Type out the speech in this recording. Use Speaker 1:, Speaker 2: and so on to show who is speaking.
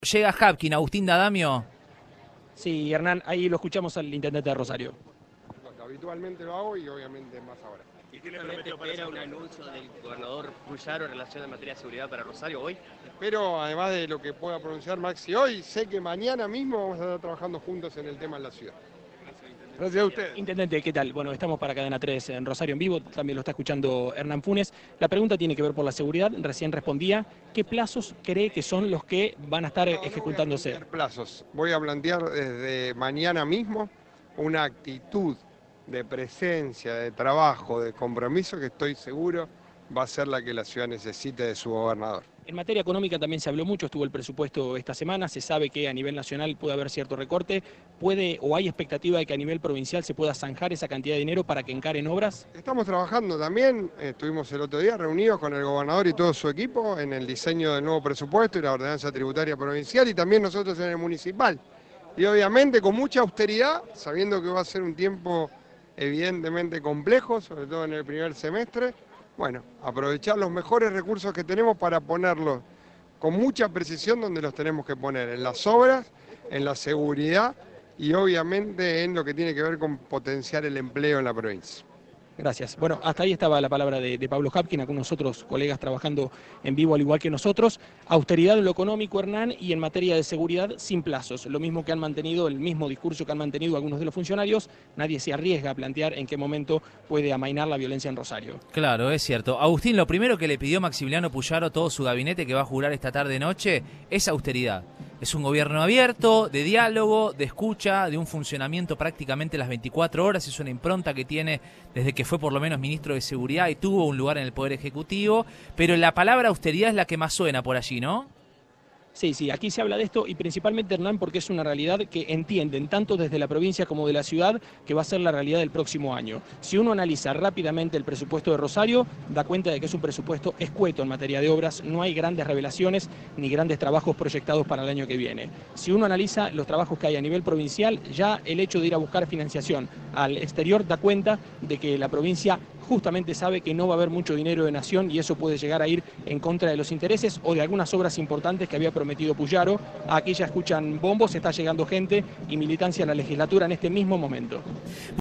Speaker 1: Llega Hapkin, Agustín D'Adamio.
Speaker 2: Sí, Hernán, ahí lo escuchamos al intendente de Rosario.
Speaker 3: Habitualmente lo hago y obviamente más ahora.
Speaker 4: ¿Y qué le prometió para espera un anuncio del gobernador Puyaro en relación a materia de seguridad para Rosario hoy?
Speaker 3: Pero además de lo que pueda pronunciar Maxi hoy, sé que mañana mismo vamos a estar trabajando juntos en el tema en la ciudad. Gracias a ustedes.
Speaker 2: Intendente, ¿qué tal? Bueno, estamos para Cadena 3 en Rosario en vivo, también lo está escuchando Hernán Funes. La pregunta tiene que ver por la seguridad, recién respondía. ¿Qué plazos cree que son los que van a estar ejecutándose?
Speaker 3: No voy a plantear plazos, voy a plantear desde mañana mismo una actitud de presencia, de trabajo, de compromiso que estoy seguro va a ser la que la ciudad necesite de su gobernador.
Speaker 2: En materia económica también se habló mucho, estuvo el presupuesto esta semana, se sabe que a nivel nacional puede haber cierto recorte, ¿puede o hay expectativa de que a nivel provincial se pueda zanjar esa cantidad de dinero para que encaren obras?
Speaker 3: Estamos trabajando también, estuvimos el otro día reunidos con el gobernador y todo su equipo en el diseño del nuevo presupuesto y la ordenanza tributaria provincial y también nosotros en el municipal. Y obviamente con mucha austeridad, sabiendo que va a ser un tiempo evidentemente complejo, sobre todo en el primer semestre. Bueno, aprovechar los mejores recursos que tenemos para ponerlos con mucha precisión donde los tenemos que poner, en las obras, en la seguridad y obviamente en lo que tiene que ver con potenciar el empleo en la provincia.
Speaker 2: Gracias. Bueno, hasta ahí estaba la palabra de Pablo Hapkin, algunos otros colegas trabajando en vivo al igual que nosotros. Austeridad en lo económico, Hernán, y en materia de seguridad sin plazos. Lo mismo que han mantenido, el mismo discurso que han mantenido algunos de los funcionarios. Nadie se arriesga a plantear en qué momento puede amainar la violencia en Rosario.
Speaker 1: Claro, es cierto. Agustín, lo primero que le pidió Maximiliano Puyaro a todo su gabinete que va a jurar esta tarde-noche es austeridad. Es un gobierno abierto, de diálogo, de escucha, de un funcionamiento prácticamente las 24 horas. Es una impronta que tiene desde que fue por lo menos ministro de Seguridad y tuvo un lugar en el Poder Ejecutivo. Pero la palabra austeridad es la que más suena por allí, ¿no?
Speaker 2: Sí, aquí se habla de esto y principalmente, Hernán, porque es una realidad que entienden tanto desde la provincia como de la ciudad que va a ser la realidad del próximo año. Si uno analiza rápidamente el presupuesto de Rosario, da cuenta de que es un presupuesto escueto en materia de obras, no hay grandes revelaciones ni grandes trabajos proyectados para el año que viene. Si uno analiza los trabajos que hay a nivel provincial, ya el hecho de ir a buscar financiación al exterior da cuenta de que la provincia justamente sabe que no va a haber mucho dinero de nación y eso puede llegar a ir en contra de los intereses o de algunas obras importantes que había prometido Puyaro. Aquí ya escuchan bombos, está llegando gente y militancia a la legislatura en este mismo momento.